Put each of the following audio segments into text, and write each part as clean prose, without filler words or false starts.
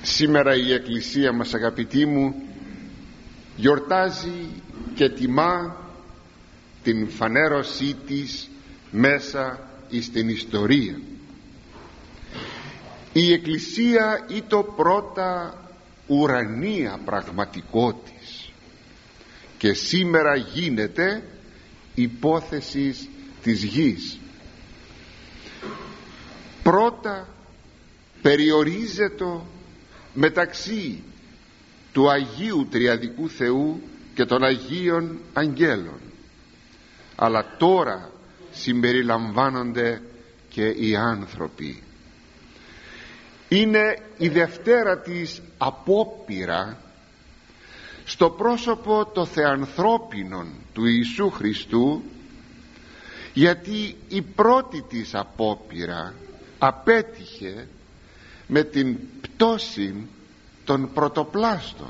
Σήμερα η Εκκλησία μας, αγαπητοί μου, γιορτάζει και τιμά την φανέρωσή της μέσα στην ιστορία. Η Εκκλησία είναι το πρώτα ουρανία πραγματικότης και σήμερα γίνεται υπόθεσης της γης. Πρώτα περιορίζεται μεταξύ του Αγίου Τριαδικού Θεού και των Αγίων Αγγέλων, αλλά τώρα συμπεριλαμβάνονται και οι άνθρωποι. Είναι η δευτέρα της απόπειρα στο πρόσωπο το θεανθρώπινον του Ιησού Χριστού, γιατί η πρώτη της απόπειρα απέτυχε με την πτώση των πρωτοπλάστων,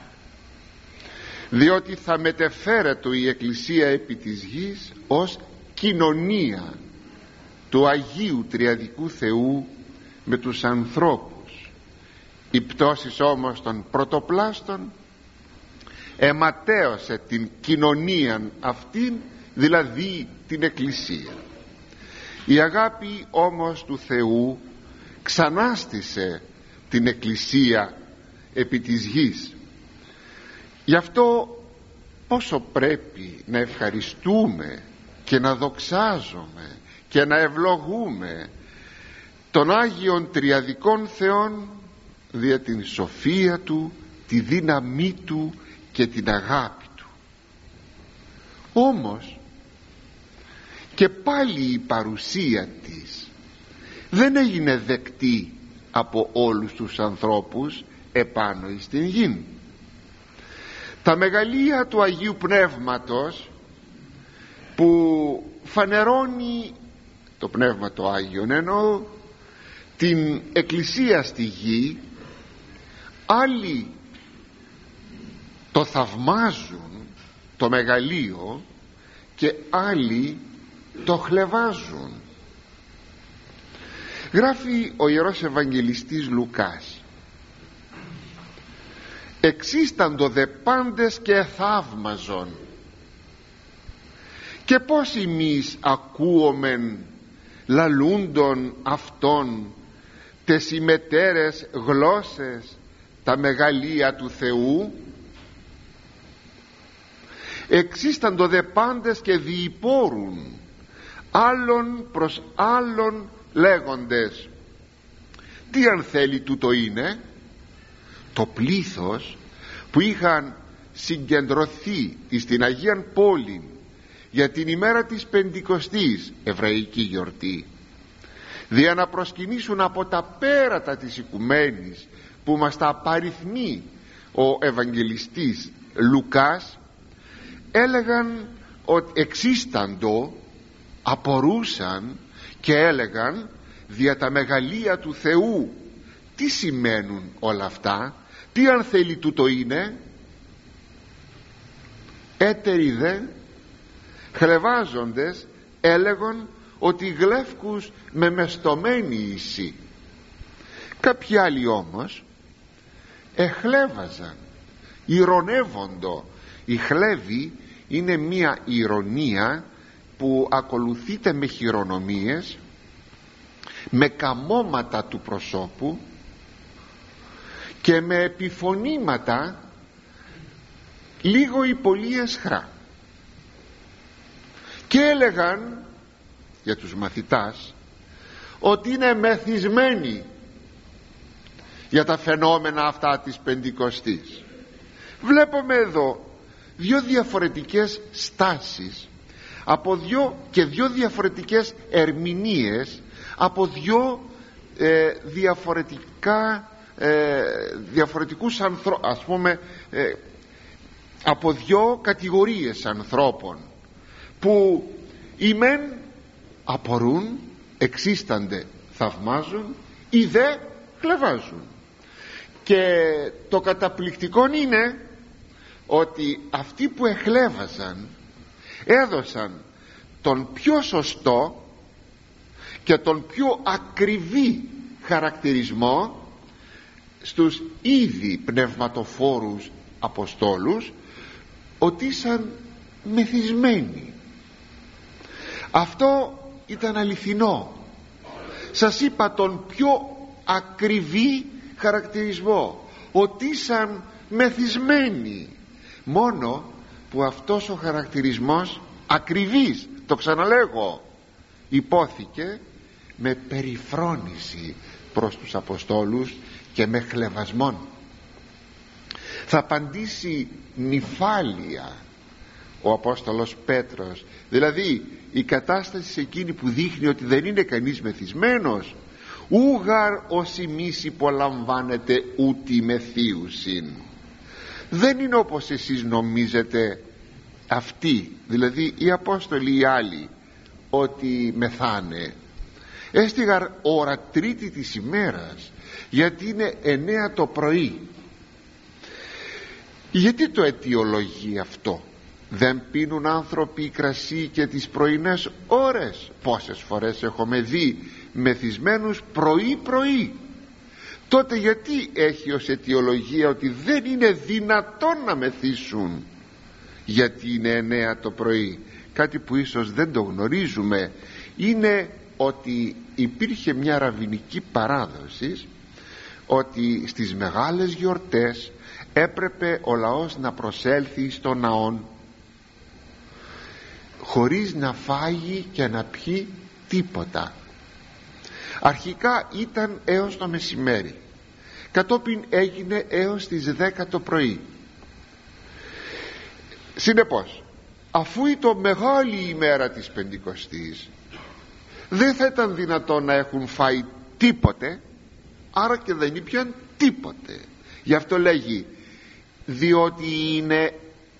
διότι θα μετεφέρεται η Εκκλησία επί της γης ως κοινωνία του Αγίου Τριαδικού Θεού με τους ανθρώπους. Η πτώση όμως των πρωτοπλάστων αιματέωσε την κοινωνία αυτήν, δηλαδή την Εκκλησία. Η αγάπη όμως του Θεού ξανάστησε την Εκκλησία επί της γης. Γι' αυτό πόσο πρέπει να ευχαριστούμε και να δοξάζουμε και να ευλογούμε τον Άγιον Τριαδικών Θεόν δια την σοφία Του, τη δύναμή Του και την αγάπη Του. Όμως και πάλι η παρουσία της δεν έγινε δεκτή από όλους τους ανθρώπους επάνω στην γη. Τα μεγαλεία του Αγίου Πνεύματος που φανερώνει το Πνεύμα το Άγιον, εννοώ την Εκκλησία στη γη, άλλοι το θαυμάζουν το μεγαλείο και άλλοι το χλευάζουν. Γράφει ο Ιερός Ευαγγελιστής Λουκάς: εξίσταντο δε πάντες και θαύμαζον, και πως εμείς ακούομεν λαλούντον αυτών τες ημετέρες γλώσσες τα μεγαλεία του Θεού. Εξίσταντο δε πάντες και διηπόρουν άλλον προς άλλον λέγοντες, τι αν θέλει τούτο είναι? Το πλήθος που είχαν συγκεντρωθεί στην Αγίαν Πόλη για την ημέρα της Πεντηκοστής, εβραϊκή γιορτή, δια να προσκυνήσουν από τα πέρατα της οικουμένης που μας τα απαριθμεί ο Ευαγγελιστής Λουκάς, έλεγαν ότι εξίσταντο, απορούσαν και έλεγαν δια τα μεγαλεία του Θεού, τι σημαίνουν όλα αυτά, τι αν θέλει τούτο είναι? Έτεροι δε χλεβάζοντες έλεγαν ότι γλεύκους με μεστομένη ίση. Κάποιοι άλλοι όμως εχλέβαζαν, ηρωνεύοντο. Η χλέβη είναι μία ηρωνία που ακολουθείται με χειρονομίες, με καμώματα του προσώπου και με επιφωνήματα λίγο ή πολύ αισχρά, και έλεγαν για τους μαθητάς ότι είναι μεθυσμένοι για τα φαινόμενα αυτά της Πεντηκοστής. Βλέπουμε εδώ δύο διαφορετικές στάσεις, από δύο διαφορετικές ερμηνείες, από διαφορετικούς ας πούμε, από δύο κατηγορίες ανθρώπων, που οι μεν απορούν, εξίστανται, θαυμάζουν, οι δε χλεβάζουν. Και το καταπληκτικό είναι ότι αυτοί που εχλέβαζαν έδωσαν τον πιο σωστό και τον πιο ακριβή χαρακτηρισμό στους ήδη πνευματοφόρους Αποστόλους ότι ήσαν μεθυσμένοι. Αυτό ήταν αληθινό. Σας είπα τον πιο ακριβή χαρακτηρισμό, ότι ήσαν μεθυσμένοι. Μόνο που αυτός ο χαρακτηρισμός ακριβής, το ξαναλέγω, υπόθηκε με περιφρόνηση προς τους Αποστόλους και με χλευασμόν. Θα απαντήσει νυφάλια ο Απόστολος Πέτρος, δηλαδή η κατάσταση εκείνη που δείχνει ότι δεν είναι κανείς μεθυσμένος. Ούγαρ ως ημείς υπολαμβάνετε ούτι μεθύουσιν. Δεν είναι όπως εσείς νομίζετε αυτοί, δηλαδή οι Απόστολοι οι άλλοι, ότι μεθάνε. Έστιγαρ ώρα τρίτη της ημέρας, γιατί είναι 9 το πρωί. Γιατί το αιτιολογεί αυτό? Δεν πίνουν άνθρωποι κρασί και τις πρωινές ώρες? Πόσες φορές έχουμε δει μεθυσμένους πρωί? Τότε γιατί έχει ως αιτιολογία ότι δεν είναι δυνατόν να μεθύσουν? Γιατί είναι 9 το πρωί. Κάτι που ίσως δεν το γνωρίζουμε είναι ότι υπήρχε μια ραβινική παράδοση ότι στις μεγάλες γιορτές έπρεπε ο λαός να προσέλθει στο ναόν χωρίς να φάγει και να πιει τίποτα. Αρχικά ήταν έως το μεσημέρι, κατόπιν έγινε έως τις 10 το πρωί. Συνεπώς, αφού ήταν μεγάλη ημέρα της Πεντηκοστής, δεν θα ήταν δυνατόν να έχουν φάει τίποτε, άρα και δεν ήπιαν τίποτε. Γι' αυτό λέγει, διότι είναι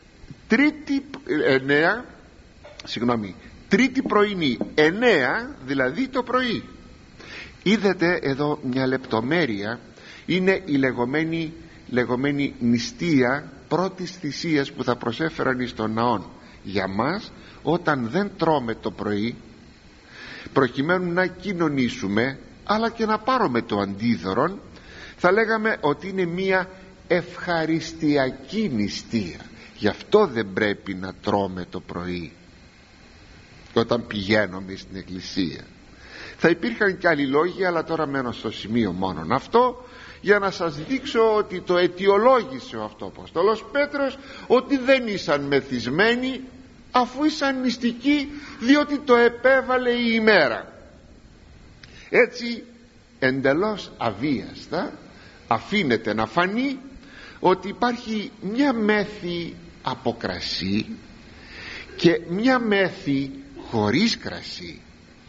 τρίτη πρωινή, 9 δηλαδή το πρωί. Είδατε εδώ μια λεπτομέρεια, είναι η λεγόμενη νηστεία πρώτης θυσίας που θα προσέφεραν εις τον ναόν. Για μας, όταν δεν τρώμε το πρωί, προκειμένου να κοινωνήσουμε αλλά και να πάρουμε το αντίδωρον, θα λέγαμε ότι είναι μια ευχαριστιακή νηστεία. Γι' αυτό δεν πρέπει να τρώμε το πρωί όταν πηγαίνουμε στην εκκλησία. Θα υπήρχαν και άλλοι λόγοι, αλλά τώρα μένω στο σημείο μόνον αυτό, για να σας δείξω ότι το αιτιολόγησε ο αυτό Απόστολος Πέτρος, ότι δεν ήσαν μεθυσμένοι αφού ήσαν νηστικοί, διότι το επέβαλε η ημέρα. Έτσι εντελώς αβίαστα αφήνεται να φανεί ότι υπάρχει μια μέθη από κρασί και μια μέθη χωρίς κρασί.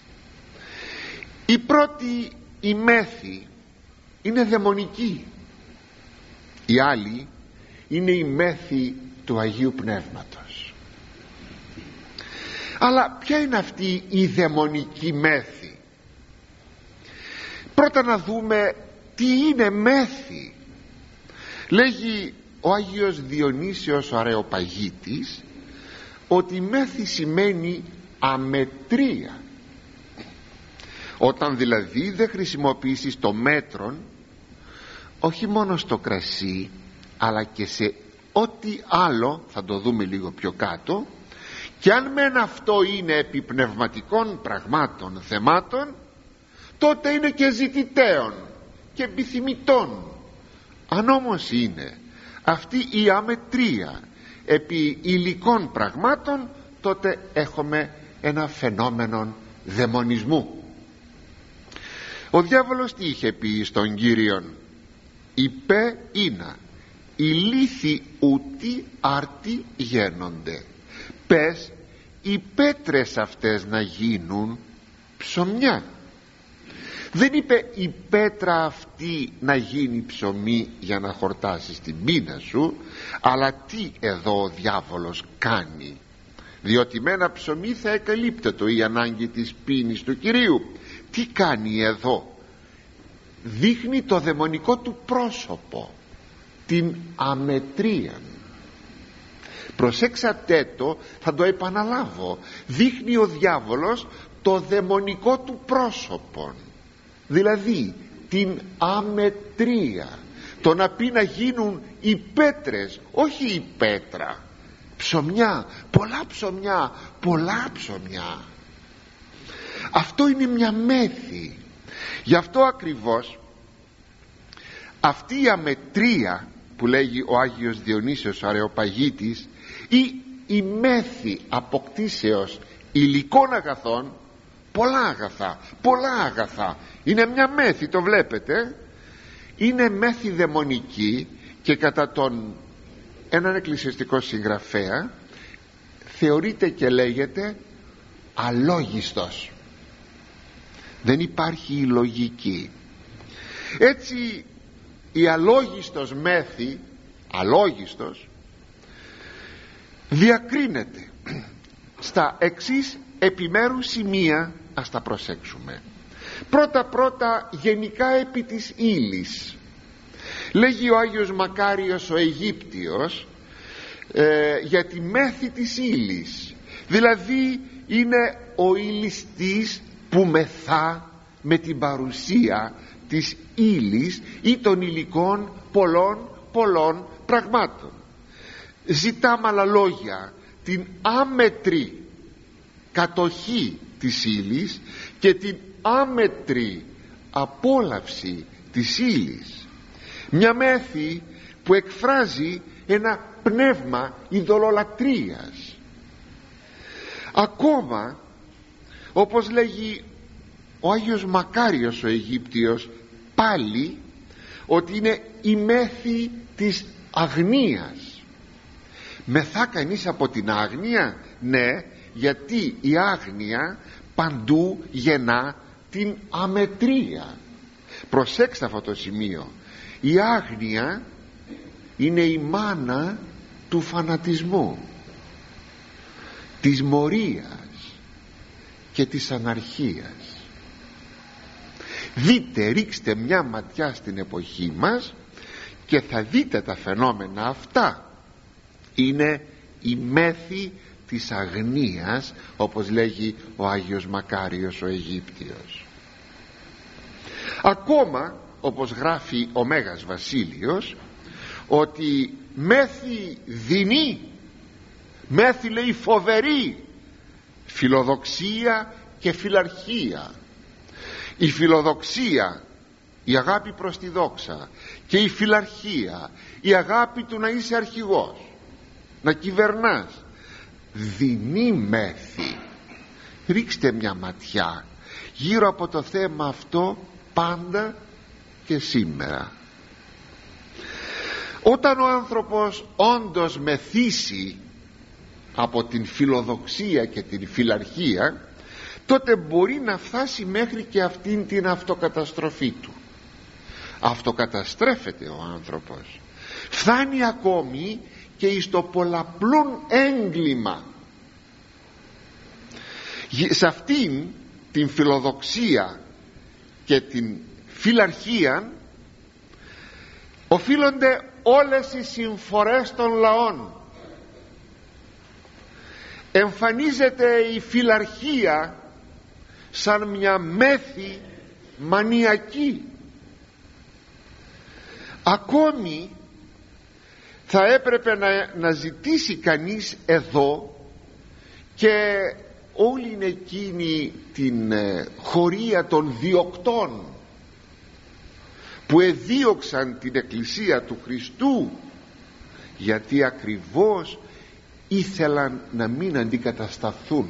Η πρώτη, η μέθη, είναι δαιμονική. Η άλλη είναι η μέθη του Αγίου Πνεύματος. Αλλά ποια είναι αυτή η δαιμονική μέθη? Πρώτα να δούμε τι είναι μέθη. Λέγει ο Άγιος Διονύσιος ο Αρεοπαγίτης ότι μέθη σημαίνει αμετρία. Όταν δηλαδή δεν χρησιμοποιήσεις το μέτρον, όχι μόνο στο κρασί αλλά και σε ό,τι άλλο, θα το δούμε λίγο πιο κάτω, και αν μεν αυτό είναι επί πνευματικών πραγμάτων, θεμάτων, τότε είναι και ζητητέων και επιθυμητών. Αν όμως είναι αυτή η αμετρία επί υλικών πραγμάτων, τότε έχουμε ένα φαινόμενο δαιμονισμού. Ο διάβολος τι είχε πει στον Κύριον? Υπέ είναι οι λύθοι ούτι άρτη γένονται. Πες οι πέτρες αυτές να γίνουν ψωμιά. Δεν είπε η πέτρα αυτή να γίνει ψωμί για να χορτάσεις την πείνα σου, αλλά τι εδώ ο διάβολος κάνει? Διότι με ένα ψωμί θα εκαλύπτετο η ανάγκη της πίνης του Κυρίου. Τι κάνει εδώ? Δείχνει το δαιμονικό του πρόσωπο, την αμετρία. Προσέξατε το, θα το επαναλάβω. Δείχνει ο διάβολος το δαιμονικό του πρόσωπο, δηλαδή την αμετρία. το να πει να γίνουν οι πέτρες, όχι η πέτρα, ψωμιά, πολλά ψωμιά. Αυτό είναι μια μέθη. Γι' αυτό ακριβώς αυτή η αμετρία που λέγει ο Άγιος Διονύσιος ο Αρεοπαγίτης, ή η μέθη αποκτήσεως υλικών αγαθών, πολλά αγαθά, είναι μια μέθη, το βλέπετε, είναι μέθη δαιμονική, και κατά έναν εκκλησιαστικό συγγραφέα θεωρείται και λέγεται αλόγιστος. Δεν υπάρχει η λογική. Έτσι η αλόγιστος μέθη, αλόγιστος, διακρίνεται στα εξής επιμέρους σημεία. Ας τα προσέξουμε. Πρώτα γενικά επί της ύλης. Λέγει ο Άγιος Μακάριος ο Αιγύπτιος για τη μέθη της ύλης, δηλαδή είναι ο υλιστής που μεθά με την παρουσία της ύλης ή των υλικών πολλών πραγμάτων. Ζητά με άλλα λόγια την άμετρη κατοχή της ύλης και την άμετρη απόλαυση της ύλης. Μια μέθη που εκφράζει ένα πνεύμα ειδωλολατρίας. Ακόμα, όπως λέγει ο Άγιος Μακάριος ο Αιγύπτιος πάλι, ότι είναι η μέθη της αγνίας. Μεθά κανείς από την άγνοια? Ναι, γιατί η άγνοια παντού γεννά την αμετρία. Προσέξτε αυτό το σημείο. Η άγνοια είναι η μάνα του φανατισμού, της μορίας και της αναρχίας. Ρίξτε μια ματιά στην εποχή μας και θα δείτε τα φαινόμενα αυτά. Είναι η μέθη της αγνίας, όπως λέγει ο Άγιος Μακάριος ο Αιγύπτιος. Ακόμα, όπως γράφει ο Μέγας Βασίλειος, ότι μέθη δεινή, μέθη λέει φοβερή, φιλοδοξία και φιλαρχία. Η φιλοδοξία, η αγάπη προς τη δόξα, και η φιλαρχία, η αγάπη του να είσαι αρχηγός, να κυβερνάς, δεινή μέθη. Ρίξτε μια ματιά γύρω από το θέμα αυτό πάντα και σήμερα. Όταν ο άνθρωπος όντως μεθύσει από την φιλοδοξία και την φιλαρχία, τότε μπορεί να φτάσει μέχρι και αυτήν την αυτοκαταστροφή του. Αυτοκαταστρέφεται ο άνθρωπος, φτάνει ακόμη και εις το πολλαπλούν έγκλημα. Σε αυτήν την φιλοδοξία και την φιλαρχία οφείλονται όλες οι συμφορές των λαών. Εμφανίζεται η φιλαρχία σαν μια μέθη μανιακή. Ακόμη θα έπρεπε να ζητήσει κανείς εδώ, και όλη είναι εκείνη την χωρία των διοκτών που εδίωξαν την Εκκλησία του Χριστού, γιατί ακριβώς ήθελαν να μην αντικατασταθούν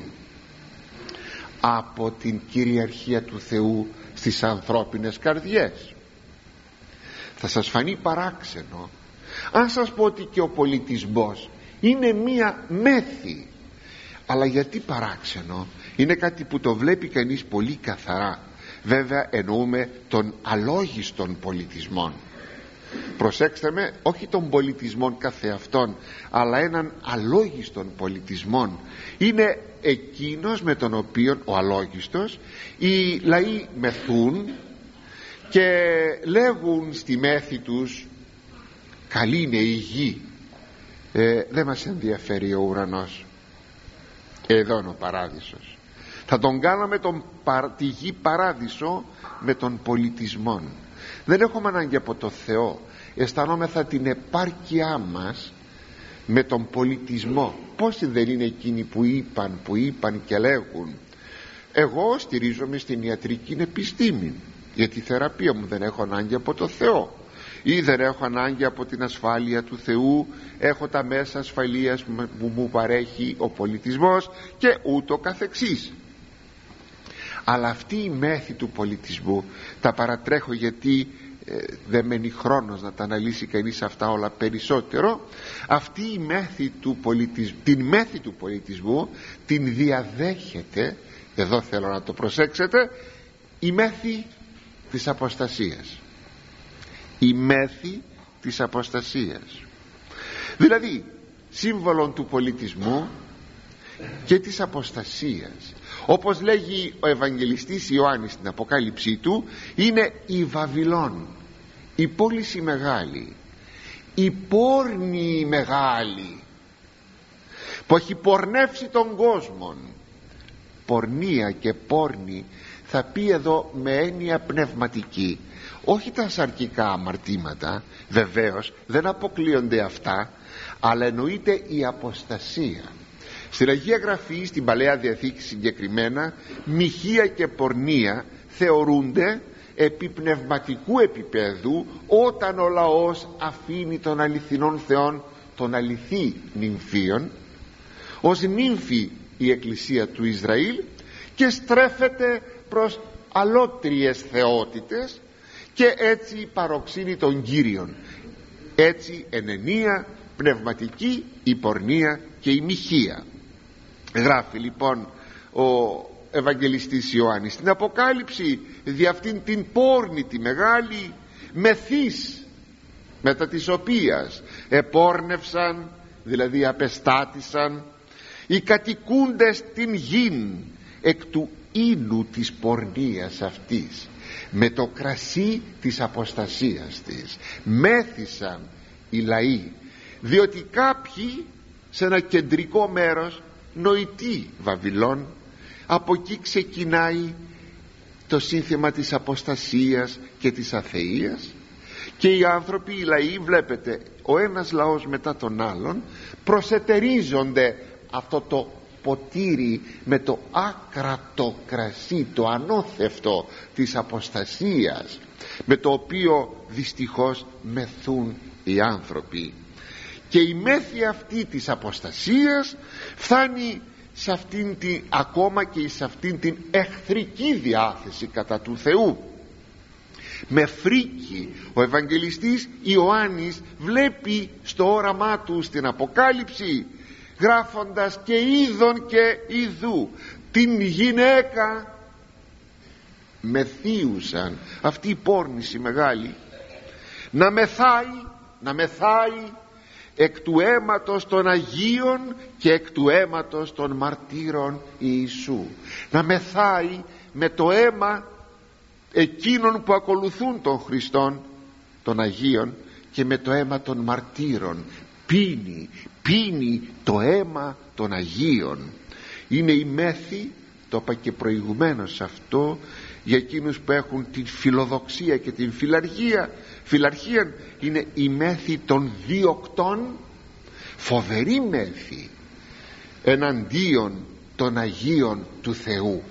από την κυριαρχία του Θεού στις ανθρώπινες καρδιές. Θα σας φανεί παράξενο αν σας πω ότι και ο πολιτισμός είναι μία μέθη. Αλλά γιατί παράξενο? Είναι κάτι που το βλέπει κανείς πολύ καθαρά. Βέβαια εννοούμε των αλόγιστων πολιτισμών. Προσέξτε με, όχι των πολιτισμών καθεαυτών, αλλά έναν αλόγιστον πολιτισμών. Είναι εκείνος με τον οποίο, ο αλόγιστος, οι λαοί μεθούν και λέγουν στη μέθη τους καλή είναι η γη, δεν μας ενδιαφέρει ο ουρανός, εδώ είναι ο παράδεισος. Θα τον κάναμε τη γη παράδεισο με τον πολιτισμόν. Δεν έχουμε ανάγκη από το Θεό. Αισθανόμεθα την επάρκειά μας με τον πολιτισμό. Πόσοι δεν είναι εκείνοι που είπαν και λέγουν: εγώ στηρίζομαι στην ιατρική επιστήμη, για τη θεραπεία μου δεν έχω ανάγκη από το Θεό, ή δεν έχω ανάγκη από την ασφάλεια του Θεού, έχω τα μέσα ασφαλείας που μου παρέχει ο πολιτισμός, και ούτω καθεξής. Αλλά αυτή η μέθη του πολιτισμού, τα παρατρέχω γιατί δεν μένει χρόνος να τα αναλύσει κανείς αυτά όλα περισσότερο, αυτή η μέθη του την μέθη του πολιτισμού την διαδέχεται, εδώ θέλω να το προσέξετε, η μέθη της αποστασίας. Η μέθη της αποστασίας, δηλαδή σύμβολο του πολιτισμού και της αποστασίας. Όπως λέγει ο Ευαγγελιστής Ιωάννης στην Αποκάλυψή του, είναι η Βαβυλών, η πόληση μεγάλη, η πόρνη μεγάλη, που έχει πορνεύσει τον κόσμο. Πορνεία και πόρνη θα πει εδώ με έννοια πνευματική, όχι τα σαρκικά αμαρτήματα, βεβαίως δεν αποκλείονται αυτά, αλλά εννοείται η αποστασία. Στην Αγία Γραφή, στην Παλαιά Διαθήκη συγκεκριμένα, μοιχεία και πορνεία θεωρούνται επί πνευματικού επίπεδου, όταν ο λαός αφήνει τον αληθινόν Θεόν, τον αληθή νυμφίον, ως νύμφη η Εκκλησία του Ισραήλ, και στρέφεται προς αλότριες θεότητες, και έτσι παροξύνει τον Κύριον. Έτσι εν ενία πνευματική η πορνεία και η μοιχεία. Γράφει λοιπόν ο Ευαγγελιστής Ιωάννης στην Αποκάλυψη δι' αυτήν την πόρνη τη μεγάλη μεθύς, μετά της οποίας επόρνευσαν, δηλαδή απεστάτησαν, οι κατοικούντες την γην εκ του ίνου της πορνείας αυτής, με το κρασί της αποστασίας της μέθησαν οι λαοί, διότι κάποιοι σε ένα κεντρικό μέρος, νοητή Βαβυλών, από εκεί ξεκινάει το σύνθημα της αποστασίας και της αθείας, και οι άνθρωποι, οι λαοί, βλέπετε, ο ένας λαός μετά τον άλλον προσετερίζονται αυτό το ποτήρι με το άκρατο κρασί, το ανώθευτο της αποστασίας, με το οποίο δυστυχώς μεθούν οι άνθρωποι. Και η μέθη αυτή της αποστασίας φτάνει σε αυτήν την, ακόμα και σε αυτήν την εχθρική διάθεση κατά του Θεού. Με φρίκη ο Ευαγγελιστής Ιωάννης βλέπει στο όραμά του στην Αποκάλυψη, γράφοντας: και είδον και ειδού την γυναίκα μεθύουσαν, αυτή η πόρνηση μεγάλη, να μεθάει εκ του αίματος των Αγίων και εκ του αίματος των μαρτύρων Ιησού. Να μεθάει με το αίμα εκείνων που ακολουθούν τον Χριστόν, των Αγίων, και με το αίμα των μαρτύρων. Πίνει το αίμα των Αγίων. Είναι η μέθη, το είπα και προηγουμένως αυτό, για εκείνους που έχουν την φιλοδοξία και την φιλαρχία, είναι η μέθη των διοκτών, φοβερή μέθη εναντίον των Αγίων του Θεού.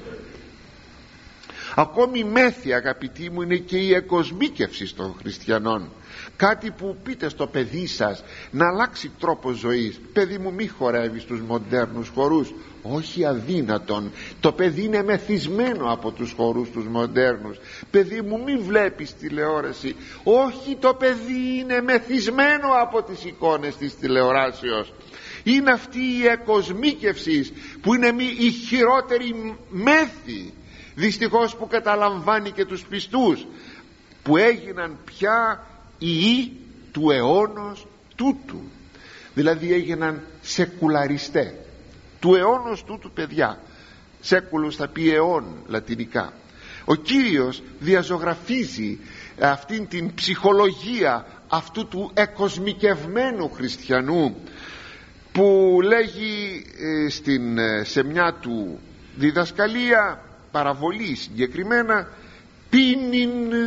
Ακόμη μέθη, αγαπητοί μου, είναι και η εκοσμίκευση των χριστιανών. Κάτι που πείτε στο παιδί σας να αλλάξει τρόπο ζωής. Παιδί μου, μη χορεύει στους μοντέρνους χορούς. Όχι, αδύνατον. Το παιδί είναι μεθυσμένο από τους χορούς τους μοντέρνους. Παιδί μου, μη βλέπεις τηλεόραση. Όχι, το παιδί είναι μεθυσμένο από τις εικόνες της τηλεοράσεως. Είναι αυτή η εκοσμίκευση που είναι η χειρότερη μέθη, δυστυχώς, που καταλαμβάνει και τους πιστούς, που έγιναν πια ιοί του αιώνος τούτου, δηλαδή έγιναν σεκουλαριστέ του αιώνος τούτου, παιδιά. Σέκουλος θα πει αιών λατινικά. Ο Κύριος διαζωγραφίζει αυτήν την ψυχολογία αυτού του εκοσμικευμένου χριστιανού, που λέγει σε μια του διδασκαλία, παραβολή συγκεκριμένα: πίνειν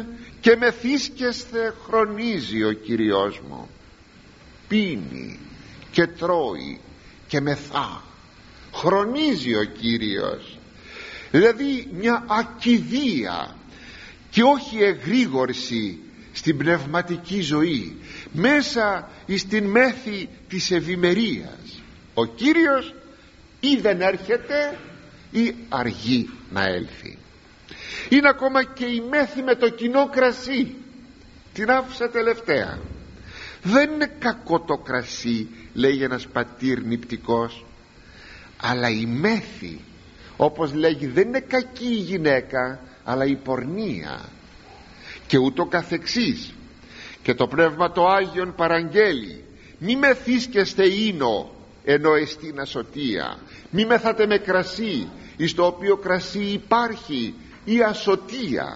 και μεθύσκεσθε χρονίζει ο Κύριος μου, πίνει και τρώει και μεθά. Χρονίζει ο Κύριος, δηλαδή μια ακηδεία και όχι εγρήγορση στην πνευματική ζωή, μέσα στην μέθη της ευημερίας. Ο Κύριος ή δεν έρχεται ή αργεί να έλθει. Είναι ακόμα και η μέθη με το κοινό κρασί, την άφησα τελευταία. Δεν είναι κακό το κρασί, λέει ένας πατήρ νηπτικός, αλλά η μέθη, όπως λέγει, δεν είναι κακή η γυναίκα, αλλά η πορνεία και ούτω καθεξής. Και το Πνεύμα το Άγιον παραγγέλει, μη μεθύσκεστε ίνο ενώ εστίν ασωτεία, μη μεθάτε με κρασί εις το οποίο κρασί υπάρχει η ασωτεία.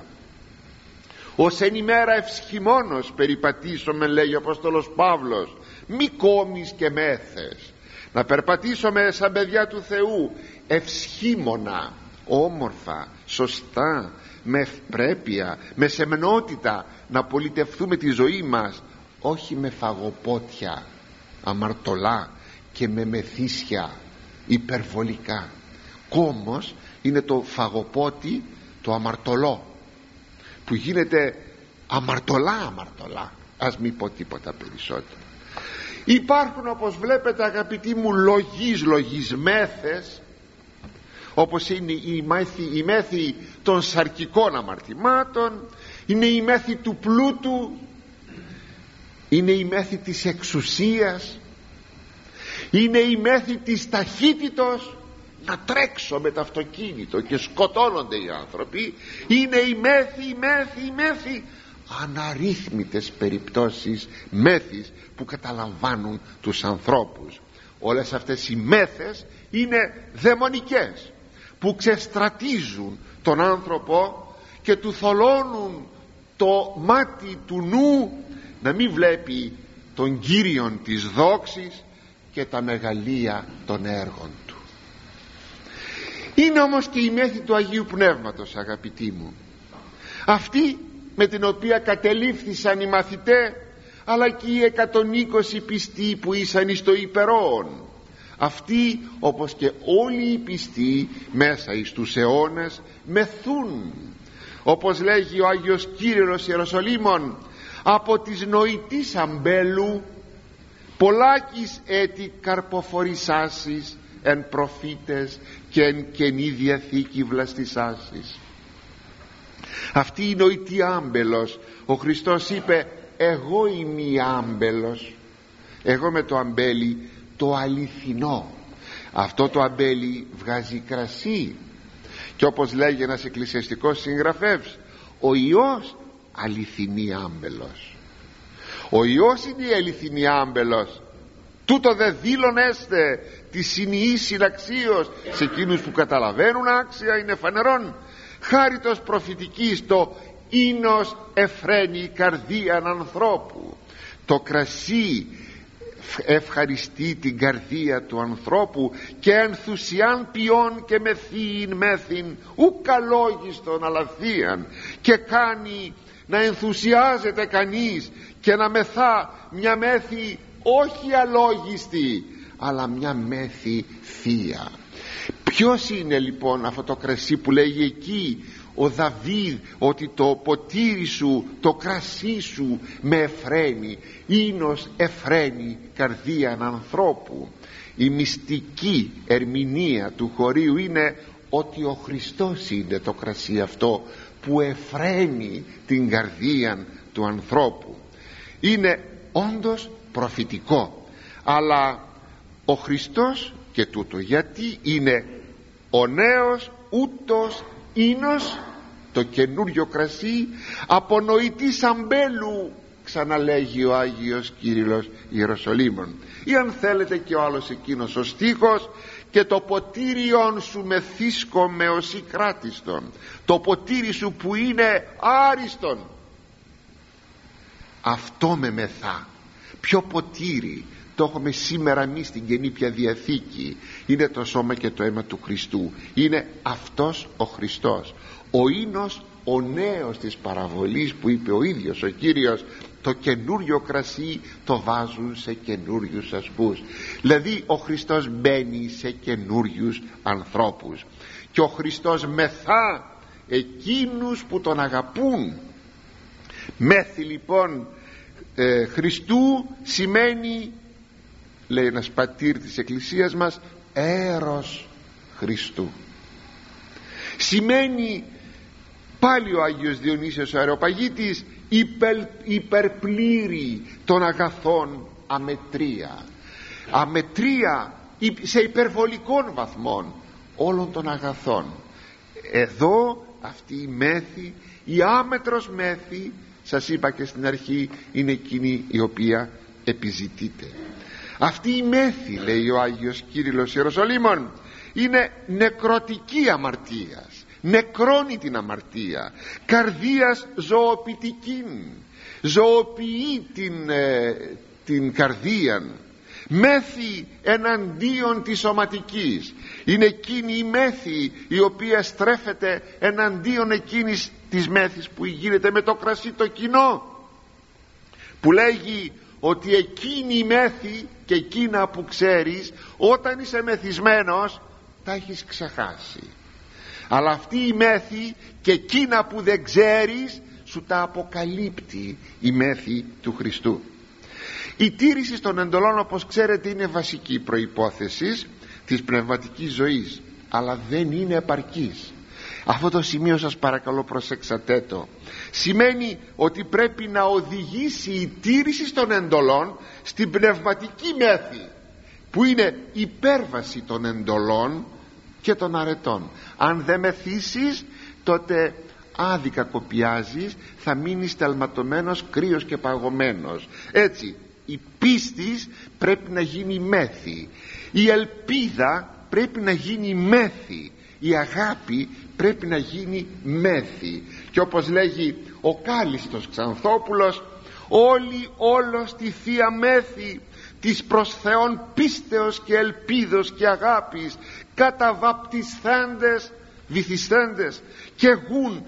Ως εν ημέρα ευσχημόνος περιπατήσομαι, λέει ο Απόστολος Παύλος, μη κόμεις και μέθες. Να περπατήσουμε σαν παιδιά του Θεού ευσχήμονα, όμορφα, σωστά, με ευπρέπεια, με σεμνότητα, να πολιτευθούμε τη ζωή μας, όχι με φαγοπότια, αμαρτωλά και με μεθύσια υπερβολικά. Κόμος είναι το φαγοπότι, το αμαρτωλό, που γίνεται αμαρτωλά, ας μην πω τίποτα περισσότερο. Υπάρχουν, όπως βλέπετε αγαπητοί μου, λογισμέθες, όπως είναι η μέθη των σαρκικών αμαρτημάτων, είναι η μέθη του πλούτου, είναι η μέθη της εξουσίας, είναι η μέθη της ταχύτητος, να τρέξω με το αυτοκίνητο και σκοτώνονται οι άνθρωποι. Είναι η μέθη, αναρρύθμιτες περιπτώσεις μέθης που καταλαμβάνουν τους ανθρώπους. Όλες αυτές οι μέθες είναι δαιμονικές, που ξεστρατίζουν τον άνθρωπο και του θολώνουν το μάτι του νου να μην βλέπει τον Κύριον της δόξης και τα μεγαλεία των έργων του. Είναι όμως και η μέθη του Αγίου Πνεύματος, αγαπητοί μου, αυτή με την οποία κατελήφθησαν οι μαθητές, αλλά και οι 120 πιστοί που ήσαν εις το υπερόν. Αυτοί, όπως και όλοι οι πιστοί μέσα εις τους αιώνες, μεθούν, όπως λέγει ο Άγιος Κύρиллος Ιεροσολύμων, από της νοητής αμπέλου πολλάκις έτη καρποφορισάσεις εν προφήτες και εν Καινή Διαθήκη βλαστισάσεις. Αυτή η νοητή άμπελος, ο Χριστός είπε, εγώ είμαι η άμπελος, εγώ με το αμπέλι το αληθινό. Αυτό το αμπέλι βγάζει κρασί, και όπως λέγει ένας εκκλησιαστικός συγγραφεύς, ο Υιός αληθινή άμπελος. Ο Υιός είναι η αληθινή άμπελος. Τούτο δε δήλωνέστε τη συνειή συναξίως σε εκείνους που καταλαβαίνουν άξια, είναι φανερόν. Χάριτος προφητικής το ίνος εφραίνει η καρδίαν ανθρώπου. Το κρασί ευχαριστεί την καρδία του ανθρώπου και ενθουσιάν ποιόν και μέθην ουκ αλόγιστον αλλά θείαν, και κάνει να ενθουσιάζεται κανείς και να μεθά μια μέθη όχι αλόγιστη, αλλά μια μέθη θεία. Ποιος είναι λοιπόν αυτό το κρασί που λέγει εκεί ο Δαβίδ, ότι το ποτήρι σου, το κρασί σου με εφραίνει, ίνος εφραίνει καρδίαν ανθρώπου? Η μυστική ερμηνεία του χωρίου είναι ότι ο Χριστός είναι το κρασί αυτό που εφραίνει την καρδία του ανθρώπου. Είναι όντως προφητικό, αλλά ο Χριστός, και τούτο γιατί είναι ο νέος ούτως ίνος, το καινούριο κρασί από νοητής αμπέλου, ξαναλέγει ο Άγιος Κύρиллος Ιεροσολύμων. Ή αν θέλετε και ο άλλος εκείνος ο στίχος, και το ποτήριον σου μεθύσκομαι ως η κράτιστον, το ποτήρι σου που είναι άριστον, αυτό με μεθά. Ποιο ποτήρι? Το έχουμε σήμερα εμείς στην Καινή πια Διαθήκη. Είναι το σώμα και το αίμα του Χριστού. Είναι αυτός ο Χριστός, ο ίνος ο νέος της παραβολής που είπε ο ίδιος ο Κύριος, το καινούριο κρασί το βάζουν σε καινούριους ασπούς. Δηλαδή ο Χριστός μπαίνει σε καινούριους ανθρώπους και ο Χριστός μεθά εκείνους που τον αγαπούν. Μέθη λοιπόν Χριστού σημαίνει, λέει ένας πατήρ της Εκκλησίας μας, έρος Χριστού. Σημαίνει, πάλι ο Άγιος Διονύσιος ο Αεροπαγίτης, υπερπλήρη των αγαθών αμετρία. Αμετρία σε υπερβολικών βαθμών όλων των αγαθών. Εδώ αυτή η μέθη, η άμετρος μέθη, σας είπα και στην αρχή, είναι εκείνη η οποία επιζητείται. Αυτή η μέθη, λέει ο Άγιος Κύριλλος Ιεροσολύμων, είναι νεκρωτική αμαρτίας, νεκρώνει την αμαρτία, καρδίας ζωοποιητικήν, ζωοποιεί την καρδία. Μέθη εναντίον της σωματικής, είναι εκείνη η μέθη η οποία στρέφεται εναντίον εκείνης της μέθης που γίνεται με το κρασί το κοινό, που λέγει ότι εκείνη η μέθη και εκείνα που ξέρεις, όταν είσαι μεθυσμένος τα έχεις ξεχάσει, αλλά αυτή η μέθη και εκείνα που δεν ξέρεις σου τα αποκαλύπτει η μέθη του Χριστού. Η τήρηση των εντολών, όπως ξέρετε, είναι βασική προϋπόθεση της πνευματικής ζωής, αλλά δεν είναι επαρκής. Αυτό το σημείο σας παρακαλώ προσέξατε το. Σημαίνει ότι πρέπει να οδηγήσει η τήρηση των εντολών στην πνευματική μέθη, που είναι υπέρβαση των εντολών και των αρετών. Αν δεν μεθύσεις, τότε άδικα κοπιάζεις, θα μείνεις τελματωμένος, κρύος και παγωμένος. Έτσι η πίστης πρέπει να γίνει μέθη, η ελπίδα πρέπει να γίνει μέθη, η αγάπη πρέπει να γίνει μέθη. Και όπως λέγει ο κάλλιστος Ξανθόπουλος, όλος τη Θεία Μέθη της προς Θεόν πίστεως και ελπίδος και αγάπης καταβαπτισθέντες βυθισθέντες και γουν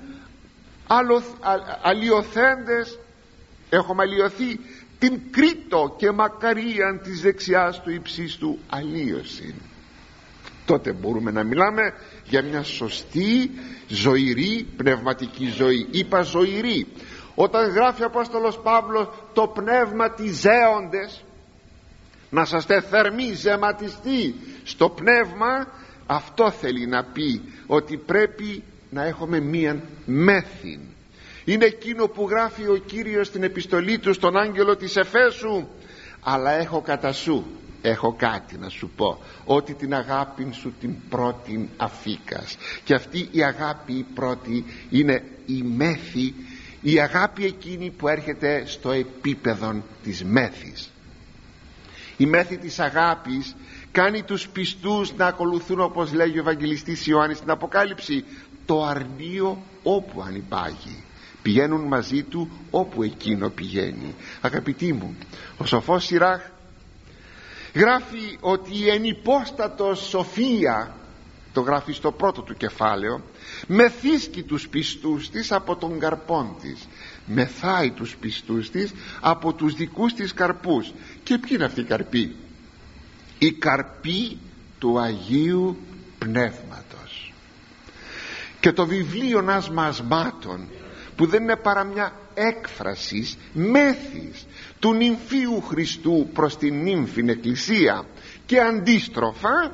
αλλοιωθέντες, έχουμε αλλοιωθεί την κρίτο και μακαρίαν της δεξιάς του υψίστου αλλίωση. Τότε μπορούμε να μιλάμε για μια σωστή ζωηρή πνευματική ζωή. Είπα ζωηρή. Όταν γράφει ο Απόστολος Παύλος το πνεύμα της ζέοντες, να είσαστε θερμοί, ζεματιστοί στο πνεύμα, αυτό θέλει να πει, ότι πρέπει να έχουμε μία μέθη. Είναι εκείνο που γράφει ο Κύριος στην επιστολή του στον άγγελο της Εφέσου, αλλά έχω κατά σου, έχω κάτι να σου πω, ότι την αγάπη σου την πρώτη αφήκας. Και αυτή η αγάπη η πρώτη είναι η μέθη, η αγάπη εκείνη που έρχεται στο επίπεδο της μέθης. Η μέθη της αγάπης κάνει τους πιστούς να ακολουθούν, όπως λέγει ο Ευαγγελιστής Ιωάννης στην Αποκάλυψη, το αρνείο όπου ανυπάγει. Πηγαίνουν μαζί του όπου εκείνο πηγαίνει. Αγαπητοί μου, ο σοφός Σιράχ γράφει ότι η ενυπόστατος σοφία, το γράφει στο πρώτο του κεφάλαιο, μεθύσκει τους πιστούς της από τον καρπόν της, μεθάει τους πιστούς της από τους δικούς της καρπούς. Και ποιοι είναι αυτοί οι καρποί? Οι καρποί του Αγίου Πνεύματος. Και το βιβλίο Ασμασμάτων, που δεν είναι παρά μια έκφραση μέθης του νυμφίου Χριστού προς την νύμφην Εκκλησία και αντίστροφα,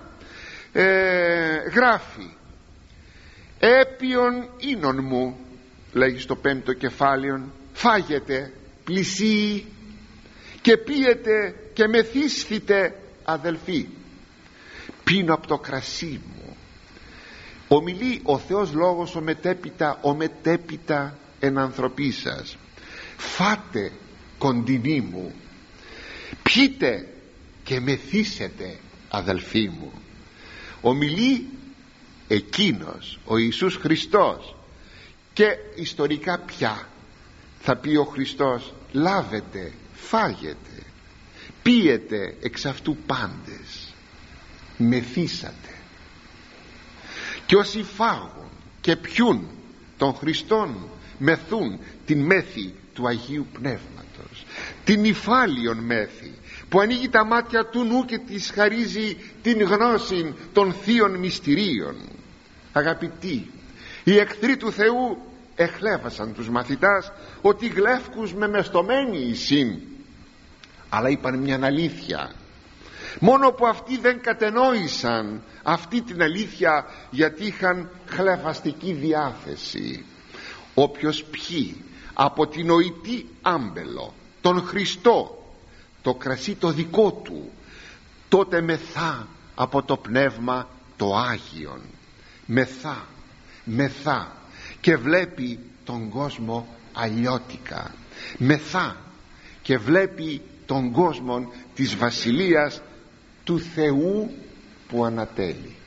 γράφει «Έπιον ίνον μου», λέγει στο 5ο κεφάλαιο, «φάγετε, πλησίοι, και πίετε και μεθύσθητε αδελφοί, πίνω από το κρασί μου». Ομιλεί ο Θεός Λόγος ο μετέπειτα εν ανθρωπή σας. «Φάτε, κοντινοί μου, πιείτε και μεθύσετε αδελφοί μου». Ομιλεί εκείνος ο Ιησούς Χριστός. Και ιστορικά πια θα πει ο Χριστός, λάβετε, φάγετε, πίετε εξ αυτού πάντες, μεθύσατε. Και όσοι φάγουν και πιούν των Χριστών μεθούν την μέθη του Αγίου Πνεύματος, την υφάλιον μέθη που ανοίγει τα μάτια του νου και της χαρίζει την γνώση των θείων μυστηρίων. Αγαπητοί, οι εχθροί του Θεού εχλέβασαν τους μαθητάς ότι γλεύκους με μεστομένοι εισήν, αλλά είπαν μια αλήθεια, μόνο που αυτοί δεν κατενόησαν αυτή την αλήθεια, γιατί είχαν χλευαστική διάθεση. Όποιος πιει από την νοητή άμπελο τον Χριστό το κρασί το δικό του, τότε μεθά από το Πνεύμα το Άγιον, μεθά και βλέπει τον κόσμο αλλιώτικα, μεθά και βλέπει τον κόσμο της βασιλείας του Θεού που ανατέλει.